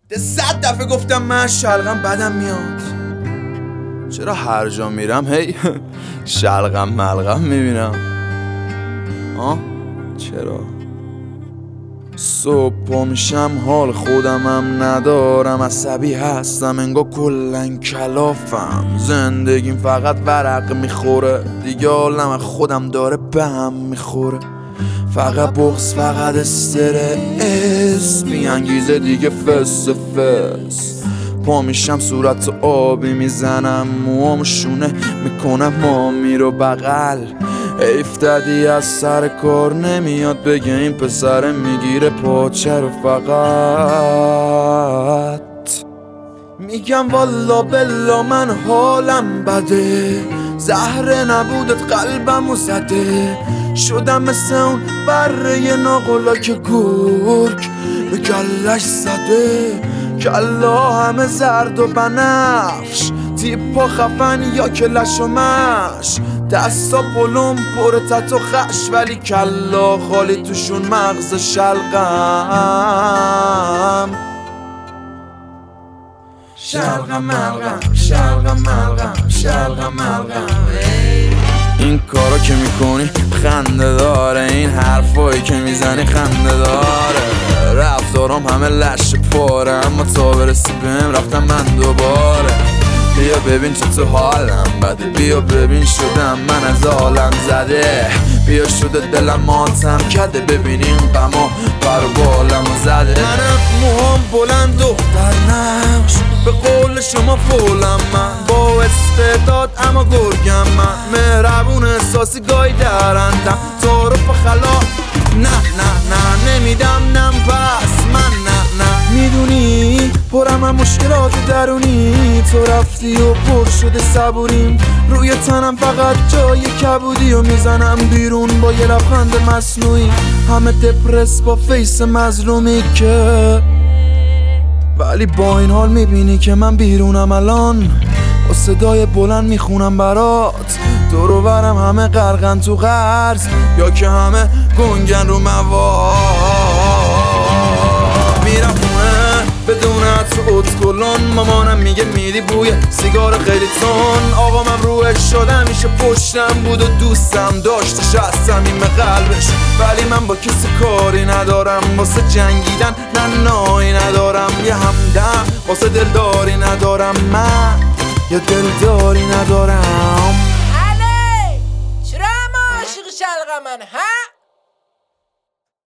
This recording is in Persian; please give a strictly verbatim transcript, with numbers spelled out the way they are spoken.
ده صد دفعه گفتم من شلغم بدم میاد. چرا هر جا میرم هی شلغم ملغم میبینم؟ آه چرا؟ صبح پا میشم حال خودمم ندارم، عصبی هستم انگار کلن کلافم. زندگیم فقط ورق میخوره دیگه، حالم خودم داره به هم میخوره. فقط بغض، فقط استرس، بی انگیزه دیگه فس فس. پا میشم صورت آبی میزنم، موام شونه میکنم مامی رو بغل. افتادی از سر کار نمیاد بگه این پسر میگیره پاچه رو فقط. میگم والا بلا من حالم بده، زهره نبودت قلبمو زده. شدم مثل اون بره ناقلا که گرگ به کلش زده. کلا همه زرد و بنفش، تیپا خفن یا کلش و مش. دستا پلوم پر تت و خش، ولی کلا خالی توشون مغز شلغم. شلغم ملغم، شلغم ملغم، شلغم ملغم. این کارا که میکنی خنده داره، این حرفایی که میزنی خنده داره. رفتارام همه لش پاره، اما تا برسی بهم رفتم من دوباره. بیا ببین چه تو حالم بده، بیا ببین شدم من از عالم زده. بیا شده دلم ماتم کرده، ببین این غما برو بالمو زده. منم موهام بلند دختر نقش، به قول شما فولم من. با استعداد اما گرگم من، مهربون احساسی گاهی درندم. تعارف خلا نه نه نه نمیدم نم پس من نه نه. میدونی پرم هم مشکلات درونی، تو رفتی و پر شده صبوریم. روی تنم فقط جای کبودی و میزنم بیرون با یه لبخند مصنوعی. همه دپرس با فیس مظلومی که، ولی با این حال میبینی که من بیرونم الان. با صدای بلند میخونم برات، دور و برم همه غرقن تو قرض، یا که همه گنگن رو مواد. میرم خونه بدون عطر اتکلون، مامانم میگه میدی بوی سیگار خیلی تون. آقا من روش شدم میشه پشتم بود و دوستم داشتش از صمیم قلبش. ولی من با کسی کاری ندارم، واسه جنگیدن نه نایی ندارم. یه همدم واسه دلداری ندارم، من یه دلداری ندارم. علی چرا ما عاشق شلغمن ها؟